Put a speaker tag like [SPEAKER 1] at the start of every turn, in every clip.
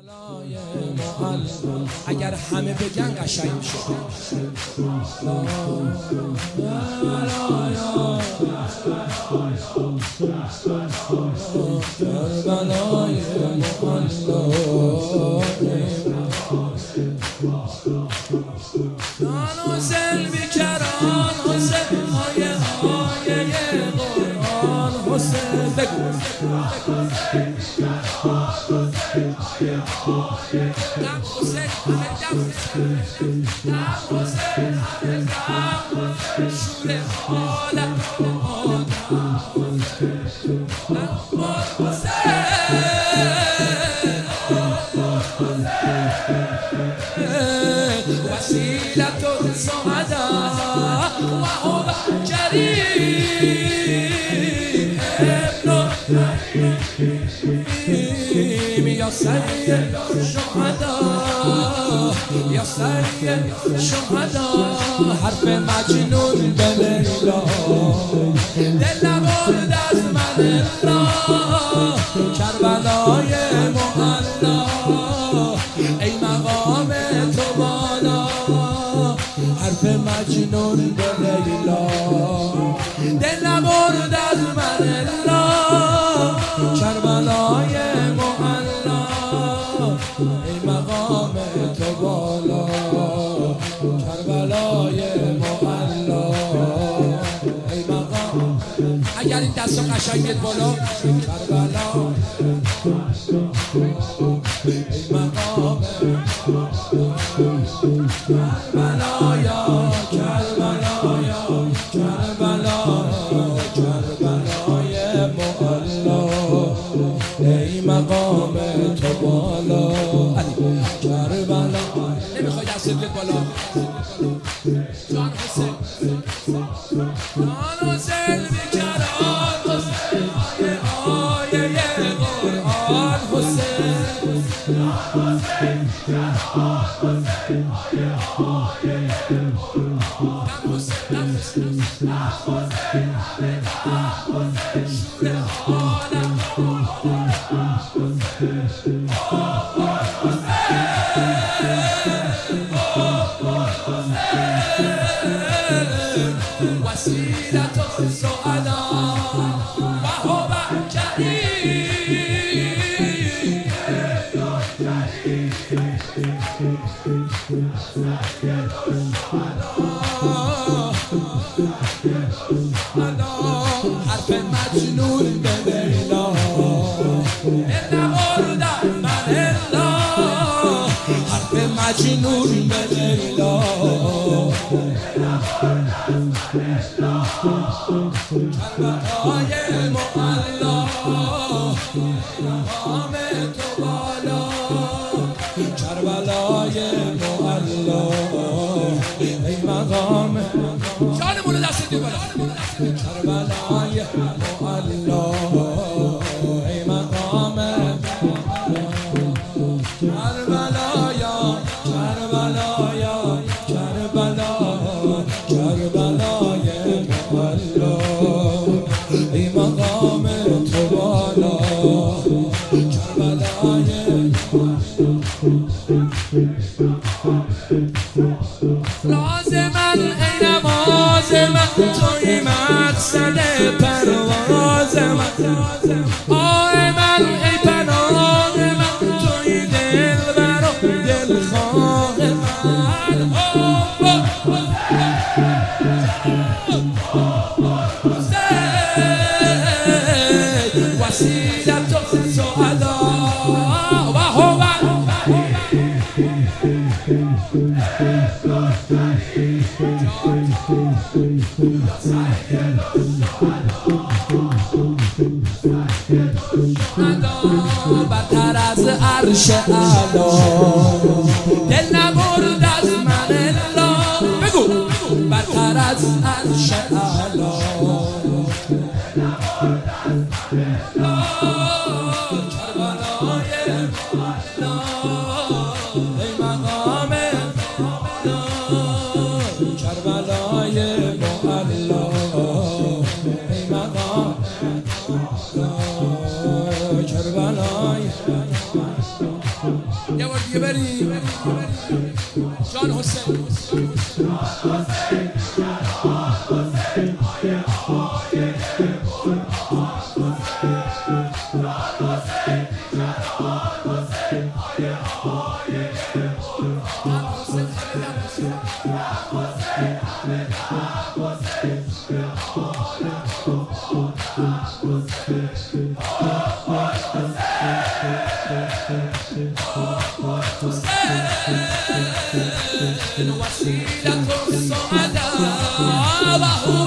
[SPEAKER 1] اگر همه بگن قشنگ میشه. کربلای معلا حسین بیکران حسین آیه قرآن حسین بگو دم حسین شور حالت وسيلة السعداء وهو كريم ابن يا سيد الشهداء يا سيد الشهداء حرف مجنون بلیلا دل نبرد از من الله کربلای معلا ای مقام تو بالا حرف مجنون به لیلا دل نبرد از من الله کربلای معلا ای مقام تو بالا کربلای معلا ای مقام. اگر این دستو قشنگت بالا کربلا ای مقام کربلایا کربلایا کربلای معلا ای مقام تو بالا کربلا. نمیخوای دستت بیاد بالا جان حسین جان حسین بیکران حسین آیه قرآن حسین وسيلة السعداء وهو كريم حرف مجنون به لیلا دل نبرد من الله حرف مجنون به لیلا کربلای معلا مقام تو بالا کربلای معلا ای مقام جانمونو دست دی بالا کربلای معلا ای مقام کربلایا کربلایا کربلای معلا ای مقام تو بالا کربلای راز من ای نماز من توی مقصد پرواز من آه من ای پناه من توی دلبر و دلخواه من وسيلة السعداء وهو برتر از عرش اعلا دل نبرد از من الله بگو برتر از عرش اعلا کربلای معلا ای مقام کربلای معلا ای مقام کربلای یه بار دیگه بریم جان حسین وسيلة الصعداء وهو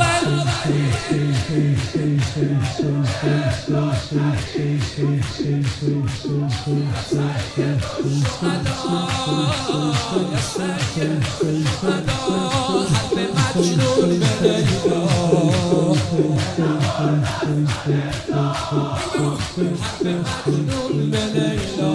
[SPEAKER 1] حرب مجنون بليلى حرب مجنون بليلى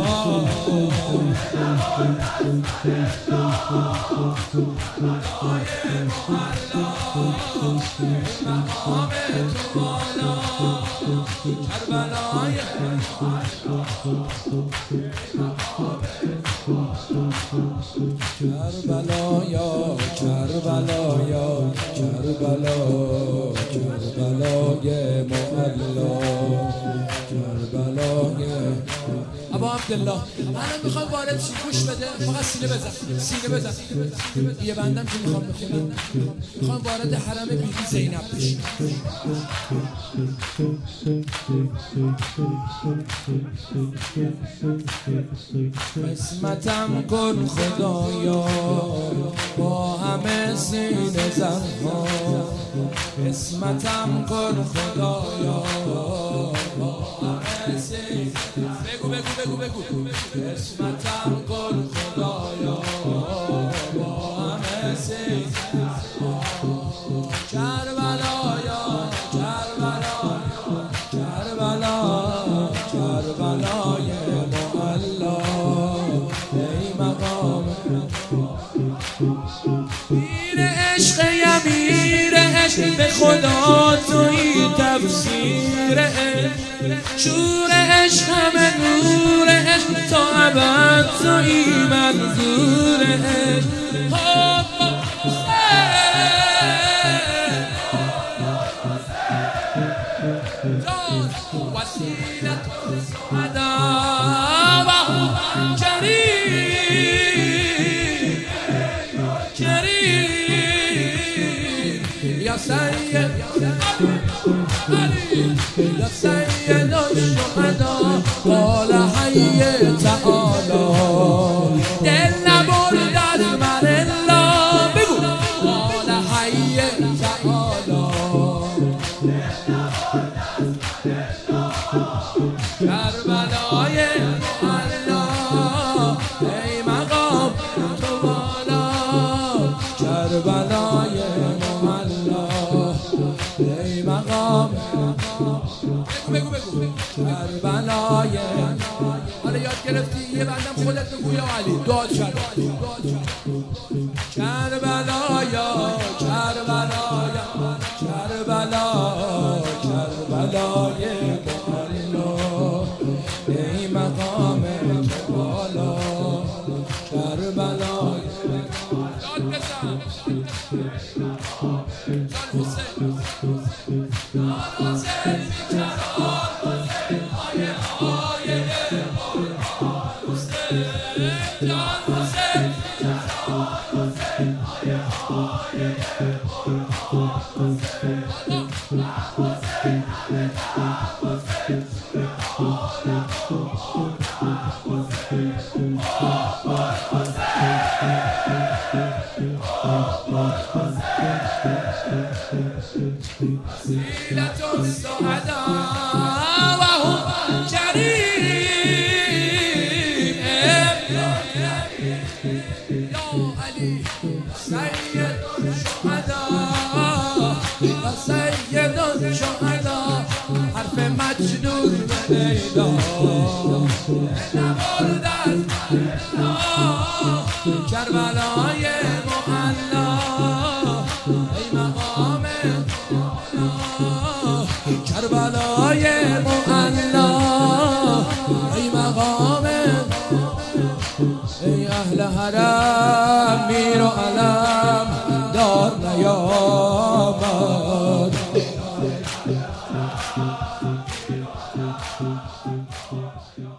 [SPEAKER 1] کربلایا کربلایا کربلا کربلای معلا کربلای ابا عبدالله الان میخوام وارد شی گوش بده فقط سینه بزن سینه بزن یه بندم که میخوام بخونم میخوام وارد حرم بیبی زینب بشیم قسمتم کن خدایا با همه سینه زنها قسمتم کن خدایا با همه سینه بگو بگو بگو بگو قسمتم کن خدایا با همه سینه کربلایا کربلا کربلا کربلای معلا ای مقام میر عشق امیر عشق به خدا توی تفسیر عشق شور عشق همه نور عشق تا ابد توی منظور عشق وسیلت الصعداء وهو کریم کریم یا سید علی یا سید الشهداء قال حی تعالی دل نبرد از من الا بگو قال حی تعالی کربلای معلا ای مقام تو بالا کربلای معلا ای مقام بگو بگو کربلای حالا یاد گرفتی یه بندم خودت بگو یا علی داد شد کربلایا کربلایا کربلا کربلای ای مقام تو بالا کربلای داد بزن جان حسین جان حسین جان حسین وسيلة الصعداء وهو كريم يا علي سيد الشهداء يا سيد الشهداء حرف مجنون بليلى نبرد از کربلای معلا ای مقام کربلای معلا ای مقام اهل حرم میر و علم دار نیامد.